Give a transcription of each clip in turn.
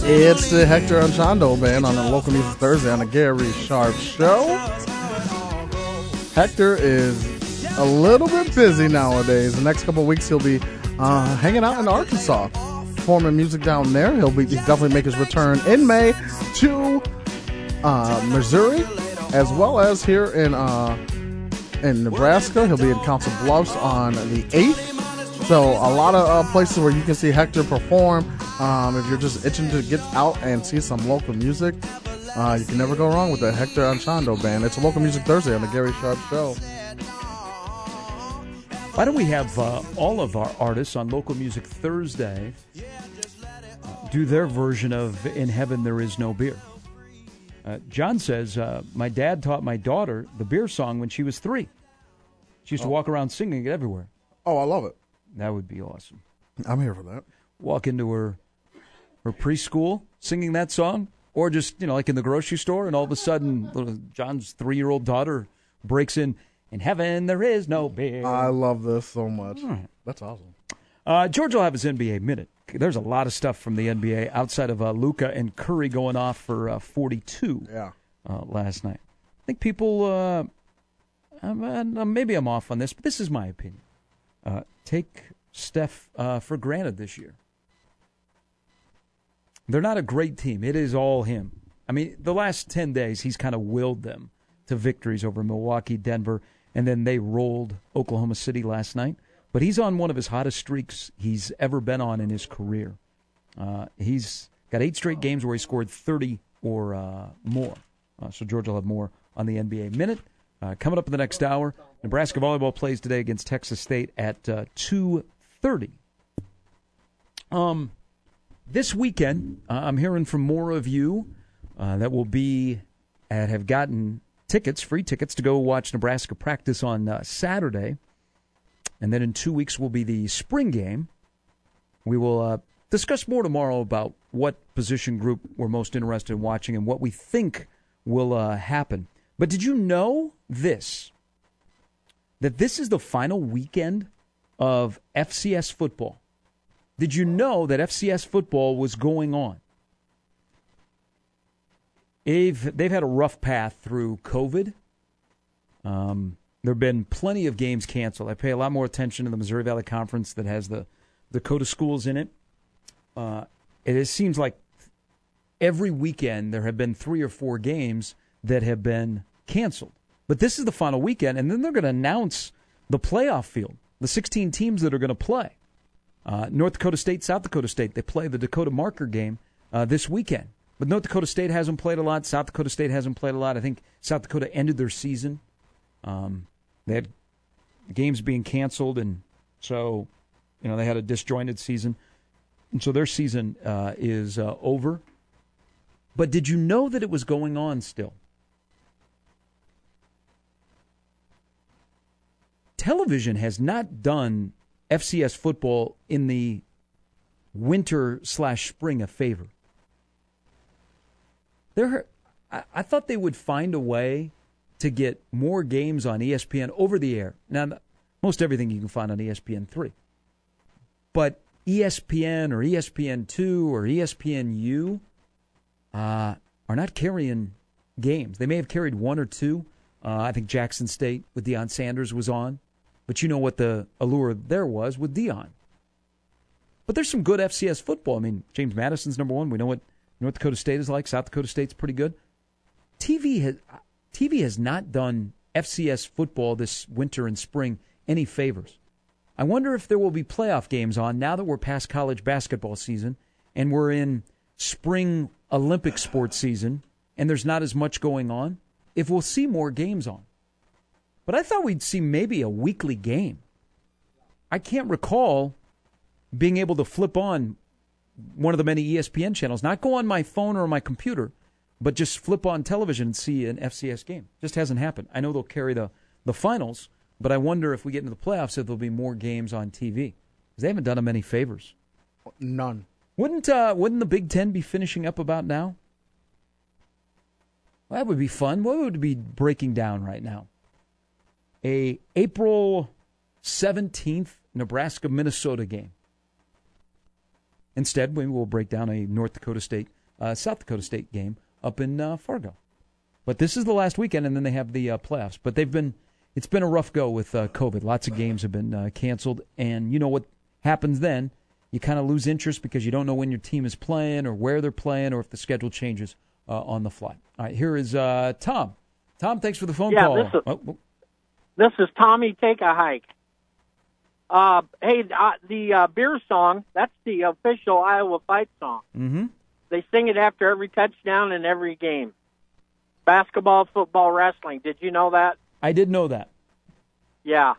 It's the Hector Anchondo Band on the Local Music Thursday on the Gary Sharp Show. Hector is a little bit busy nowadays. The next couple of weeks he'll be hanging out in Arkansas, performing music down there. He'll definitely make his return in May to Missouri, as well as here in Nebraska. He'll be in Council Bluffs on the 8th. So a lot of places where you can see Hector perform. If you're just itching to get out and see some local music, you can never go wrong with the Hector Anchondo Band. It's a Local Music Thursday on the Gary Sharp Show. Why don't we have all of our artists on Local Music Thursday do their version of In Heaven There Is No Beer? John says, my dad taught my daughter the beer song when she was 3. She used to walk around singing it everywhere. Oh, I love it. That would be awesome. I'm here for that. Walk into her preschool singing that song, or just, like in the grocery store, and all of a sudden little John's 3-year-old daughter breaks in heaven there is no beer. I love this so much. Right. That's awesome. George will have his NBA Minute. There's a lot of stuff from the NBA outside of Luka and Curry going off for 42 last night. I think people, maybe I'm off on this, but this is my opinion. Take Steph for granted this year. They're not a great team. It is all him. I mean, the last 10 days, he's kind of willed them to victories over Milwaukee, Denver, and then they rolled Oklahoma City last night. But he's on one of his hottest streaks he's ever been on in his career. He's got 8 straight games where he scored 30 or more. So George will have more on the NBA Minute. Coming up in the next hour, Nebraska volleyball plays today against Texas State at 2:30. This weekend, I'm hearing from more of you that have gotten free tickets to go watch Nebraska practice on Saturday. And then in 2 weeks will be the spring game. We will discuss more tomorrow about what position group we're most interested in watching and what we think will happen. But did you know that this is the final weekend of FCS football? Did you know that FCS football was going on? They've had a rough path through COVID. There have been plenty of games canceled. I pay a lot more attention to the Missouri Valley Conference that has the Dakota schools in it. It seems like every weekend there have been 3 or 4 games that have been canceled. But this is the final weekend, and then they're going to announce the playoff field, the 16 teams that are going to play. North Dakota State, South Dakota State, they play the Dakota Marker game this weekend. But North Dakota State hasn't played a lot. South Dakota State hasn't played a lot. I think South Dakota ended their season. They had games being canceled, and so they had a disjointed season. And so their season is over. But did you know that it was going on still? Television has not done FCS football in the winter/spring a favor. I thought they would find a way to get more games on ESPN over the air. Now, most everything you can find on ESPN3. But ESPN or ESPN2 or ESPNU are not carrying games. They may have carried 1 or 2. I think Jackson State with Deion Sanders was on. But you know what the allure there was with Deion. But there's some good FCS football. I mean, James Madison's number 1. We know what North Dakota State is like. South Dakota State's pretty good. TV has not done FCS football this winter and spring any favors. I wonder if there will be playoff games on now that we're past college basketball season and we're in spring Olympic sports season and there's not as much going on, if we'll see more games on. But I thought we'd see maybe a weekly game. I can't recall being able to flip on one of the many ESPN channels, not go on my phone or my computer, but just flip on television and see an FCS game. Just hasn't happened. I know they'll carry the finals, but I wonder if we get into the playoffs if there'll be more games on TV. Because they haven't done them any favors. None. Wouldn't the Big Ten be finishing up about now? Well, that would be fun. What would it be breaking down right now? A April 17th Nebraska-Minnesota game. Instead, we will break down a North Dakota State, South Dakota State game up in Fargo. But this is the last weekend, and then they have the playoffs. But it's been a rough go with COVID. Lots of games have been canceled, and you know what happens then? You kind of lose interest because you don't know when your team is playing or where they're playing or if the schedule changes on the fly. All right, here is Tom. Tom, thanks for the phone call. This is Tommy Take a Hike. Hey, the beer song, that's the official Iowa fight song. Mm-hmm. They sing it after every touchdown and every game. Basketball, football, wrestling. Did you know that? I did know that. Yeah.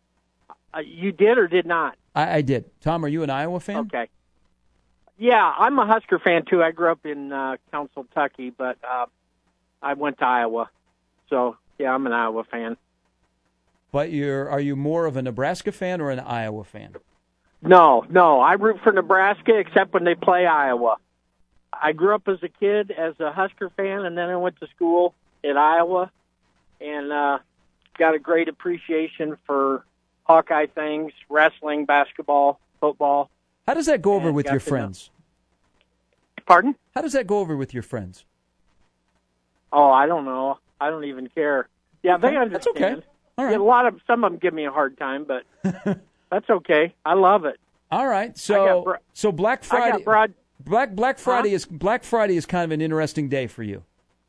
You did or did not? I did. Tom, are you an Iowa fan? Okay. Yeah, I'm a Husker fan, too. I grew up in Council, Kentucky, but I went to Iowa. So, yeah, I'm an Iowa fan. But are you more of a Nebraska fan or an Iowa fan? No. I root for Nebraska except when they play Iowa. I grew up as a kid as a Husker fan, and then I went to school at Iowa and got a great appreciation for Hawkeye things, wrestling, basketball, football. How does that go over with your friends? Pardon? How does that go over with your friends? Oh, I don't know. I don't even care. Yeah, okay. They understand. That's okay. All right. Yeah, some of them give me a hard time, but that's okay. I love it. All right. So Black Friday. Black Friday is kind of an interesting day for you.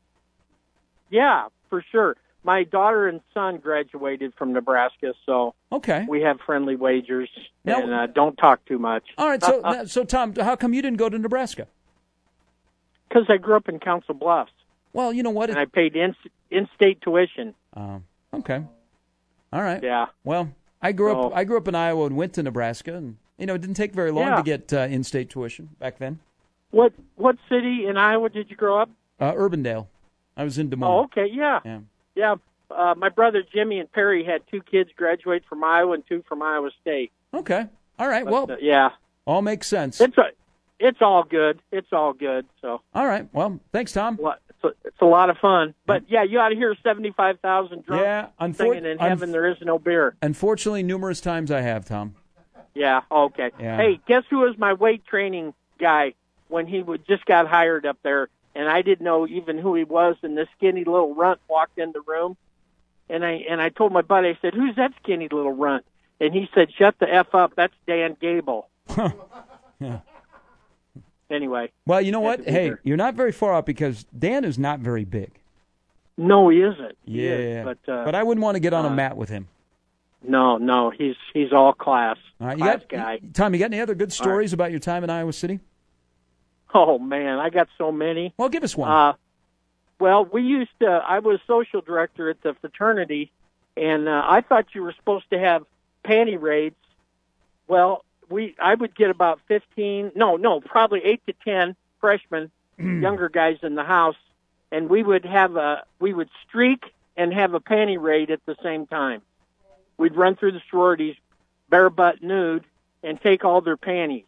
Yeah, for sure. My daughter and son graduated from Nebraska, so okay. We have friendly wagers now, and don't talk too much. All right. So Tom, how come you didn't go to Nebraska? Because I grew up in Council Bluffs. Well, you know what? And I paid in-state tuition. Okay. All right. Yeah. Well, I grew up in Iowa and went to Nebraska, and it didn't take very long to get in-state tuition back then. What city in Iowa did you grow up? Urbandale. I was in Des Moines. Oh, okay. Yeah. My brother Jimmy and Perry had 2 kids graduate from Iowa and 2 from Iowa State. Okay. All right. Well, yeah. All makes sense. It's all good. It's all good. So. All right. Well, thanks, Tom. It's a lot of fun. But, yeah, you ought to hear 75,000 drunk singing in heaven there is no beer. Unfortunately, numerous times I have, Tom. Yeah, okay. Yeah. Hey, guess who was my weight training guy when he just got hired up there, and I didn't know even who he was, and this skinny little runt walked in the room, and I told my buddy, I said, who's that skinny little runt? And he said, shut the F up, that's Dan Gable. Yeah. Anyway. Well, you know what? Hey, you're not very far out because Dan is not very big. No, he isn't. Yeah, but I wouldn't want to get on a mat with him. No, he's all class. All right, class guy. Tom, you got any other good stories about your time in Iowa City? Oh, man, I got so many. Well, give us one. Well, I was social director at the fraternity, and I thought you were supposed to have panty raids. Well, I would get about probably 8 to 10 freshmen, younger guys in the house, and we would streak and have a panty raid at the same time. We'd run through the sororities, bare butt nude, and take all their panties.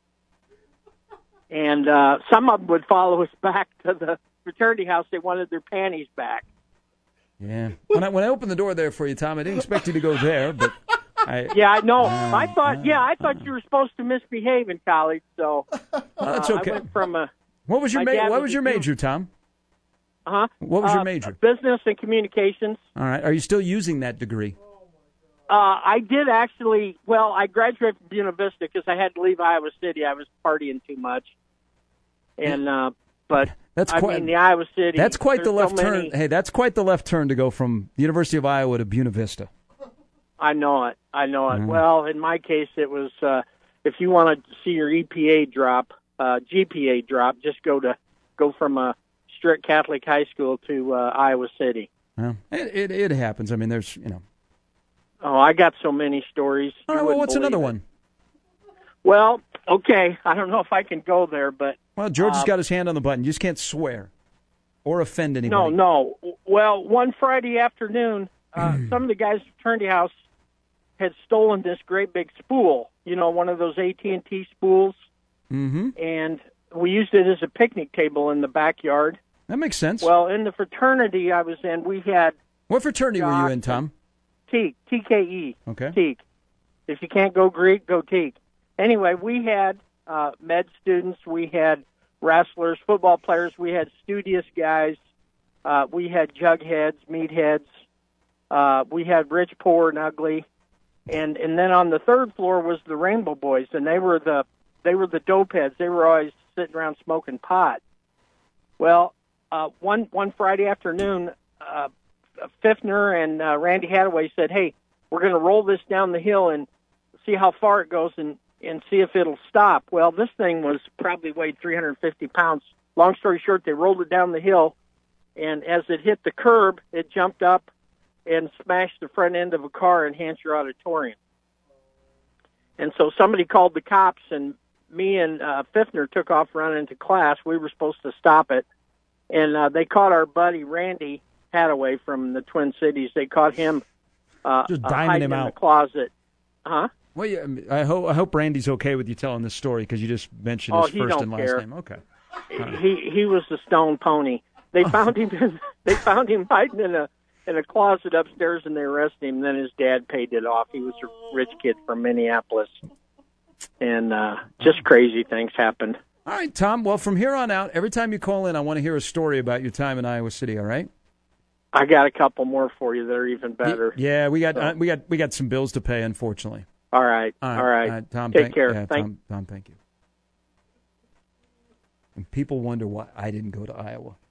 And some of them would follow us back to the fraternity house. They wanted their panties back. Yeah. When I opened the door there for you, Tom, I didn't expect you to go there, but I know. I thought you were supposed to misbehave in college, so that's okay. I went from What was your major, Tom? Huh? What was your major? Business and communications. All right. Are you still using that degree? I did actually. Well, I graduated from Buena Vista because I had to leave Iowa City. I was partying too much, and but the Iowa City. That's quite the left turn. Hey, that's quite the left turn to go from the University of Iowa to Buena Vista. I know it. Well, in my case, it was if you want to see your GPA drop, just go from a strict Catholic high school to Iowa City. Well, it happens. I mean, there's Oh, I got so many stories. All right, well, what's another one? Well, okay, I don't know if I can go there, but... Well, George has got his hand on the button. You just can't swear or offend anybody. No. Well, one Friday afternoon, some of the guys at the fraternity house had stolen this great big spool, one of those AT&T spools, and we used it as a picnic table in the backyard. That makes sense. Well, in the fraternity I was in, we had... What fraternity were you in, Tom? Teak, TKE. Okay. Teak. If you can't go Greek, go Teak. Anyway, we had med students, we had wrestlers, football players. We had studious guys. We had jugheads, meatheads. We had rich, poor, and ugly. And then on the third floor was the Rainbow Boys, and they were the dope heads. They were always sitting around smoking pot. Well, one Friday afternoon, Fiffner and Randy Hadaway said, "Hey, we're going to roll this down the hill and see how far it goes and see if it'll stop." Well, this thing was probably weighed 350 pounds. Long story short, they rolled it down the hill, and as it hit the curb, it jumped up and smashed the front end of a car in Hansher Auditorium. And so somebody called the cops, and me and Fiffner took off running to class. We were supposed to stop it. And they caught our buddy Randy Hadaway from the Twin Cities. They caught him just diming hiding him in out. the closet. Huh? Well, yeah, I hope Randy's okay with you telling this story because you just mentioned his first and last name. Okay. He was the stone pony. They found him. They found him hiding in a closet upstairs, and they arrested him. Then his dad paid it off. He was a rich kid from Minneapolis, and just crazy things happened. All right, Tom. Well, from here on out, every time you call in, I want to hear a story about your time in Iowa City. All right? I got a couple more for you that are even better. Yeah, we got some bills to pay, unfortunately. All right. Tom, take care. Yeah, Tom, thank you. And people wonder why I didn't go to Iowa.